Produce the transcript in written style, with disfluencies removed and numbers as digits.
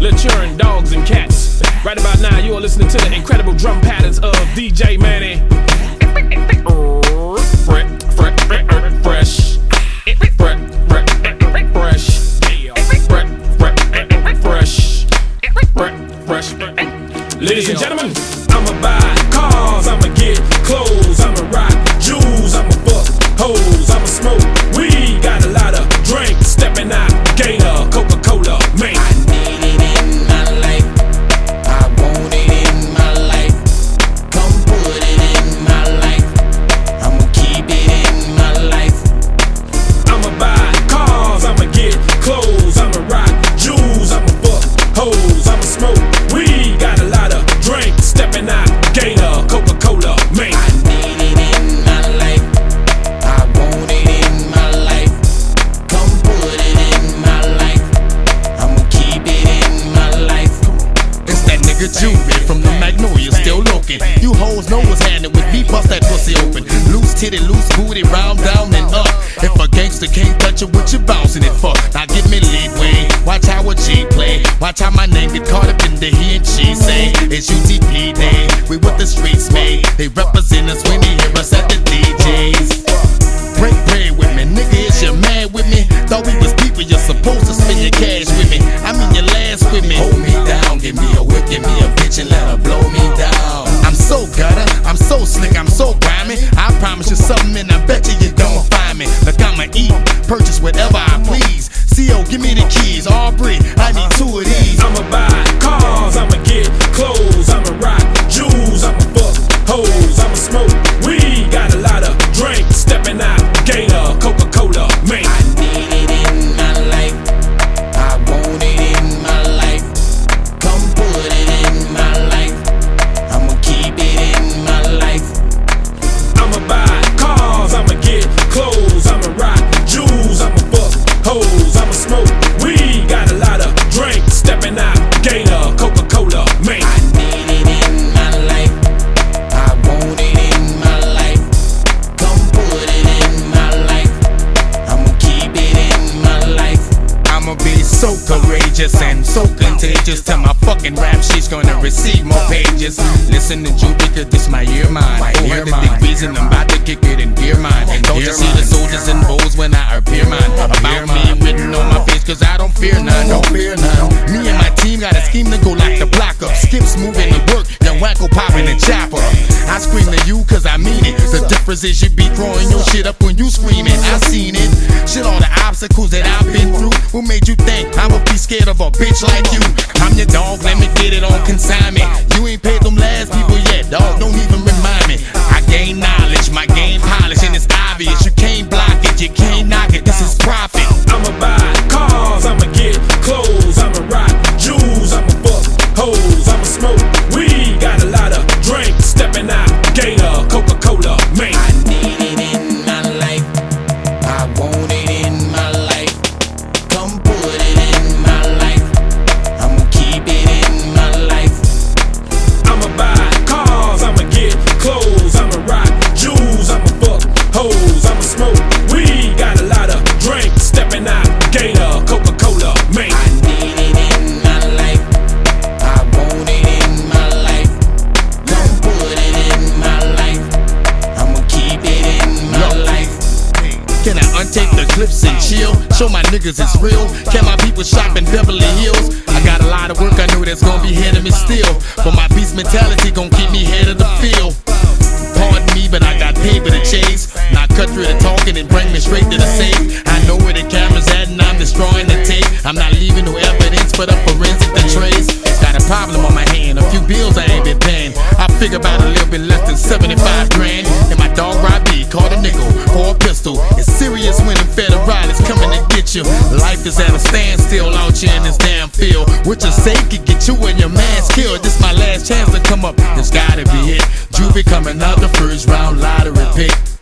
Laturing dogs and cats. Right about now, you are listening to the incredible drum patterns of DJ Manny. Fresh. Fresh. Ladies and gentlemen, I'ma buy cars, I'ma get clothes, I'ma rock jewels, I'ma fuck hoes, I'ma smoke weed, got a lot of drink, stepping out, Gator, Coca-Cola, man. I need it in my life, I want it in my life, come put it in my life, I'ma keep it in my life. I'ma buy cars, I'ma get clothes, I'ma rock jewels, I'ma fuck hoes, I'ma smoke weed, got a lot of drink, stepping out, Gator, Coca-Cola, man. I need it in my life, I want it in my life, come put it in my life, I'ma keep it in my life. It's that nigga Juvie from the Magnolia, still looking. You hoes know what's happening with me, bust that pussy open. Loose titty, loose booty, round, down, and up. If a gangster can't touch it, what you bouncing it for? Now give me leadway, watch how a G play. Watch how my name get caught up in the he and she say. It's UTP day, we what the streets made. They represent us when they hear us at the DJs. Break bread with me, nigga, is you mad with me? Thought we was people, you're supposed to spend your cash with me. I mean your last with me. Hold me down, give me a whip, give me a bitch and let her blow me down. I'm so gutter, I'm so slick, I'm so grimy. I promise you something and I bet you don't find me. Look, I'ma eat, purchase whatever I please. CO, give me the keys, Aubrey, I need 2 of these. I'ma buy cars, I'ma get clothes, I'ma rock jewels, I'ma fuck hoes, I'ma smoke weed, got a lot of drink, stepping out, Gator, Coca-Cola, man. I need it in my life, I want it in my life, come put it in my life, I'ma keep it in my life. I'ma buy cars, I'ma get clothes, I'ma rock jewels, I'ma fuck hoes, I'ma smoke weed, got a lot of drink, stepping out, Gator, Coca-Cola, man. I need it in my life, I want it in my life, come put it in my life, I'ma keep it in my life. I'ma be so courageous and so contagious. Tell my fucking rap she's gonna receive more pages. Listen to Juvie, cause this my ear mine. 400 degrees and I'm about to kick it in gear mine. Don't you see the soldiers and bows when I appear mine? About me written on my face cause I don't fear none. Don't fear none. Me and my team got a scheme to go like the block up. Skips moving to work, young wacko popping and chopper. I scream to you cause I mean it. The difference is you be throwing your shit up when you screaming. I seen it. Shit, all the obstacles that I've been through. What made you think I would be scared of a bitch like you? I'm your dog, let me get it on consignment. You ain't paid them last people yet, dog, don't even remind me. I gain knowledge, my game polish, and it's obvious. You can't block it, you can't knock it, this is profit. I'ma buy cars, I'ma get clothes, I'ma rock jewels, I'ma fuck hoes, I'ma smoke weed, got a lot of drink, stepping out, Gator, Coca-Cola, man. I need it in my life, I want it in my life, come put it in my life, I'ma keep it in my life. I'ma buy cars, I'ma get clothes, I'ma rock jewels, I'ma fuck hoes, I'ma smoke weed, got a lot of drink, stepping out, Gator, Coca-Cola, man. I need it in my life, I want it in my life, come put it in my life, I'ma keep it in my life. Can I untape the clips and chill? Show my niggas it's real. Can my people shop in Beverly Hills? I got a lot of work, I know that's gonna be ahead of me still. But my beast mentality gon' keep me head of the field. Pardon me, but I got paper to chase. Not cut through the talking and bring me straight to the safe. I know where the camera's at and I'm destroying the tape. I'm not leaving no evidence for the forensic to trace. Got a problem on my hand, a few bills I ain't been paying. I figure about a little bit less than 75 grand. And my dog Robbie caught a nickel for a pistol. It's serious when the federal is coming to get you. Life is at a standstill out here in this damn field. What you say could get you and your man's killed. This my last chance to come up, it's gotta be it. Juvie coming out the first round lottery pick.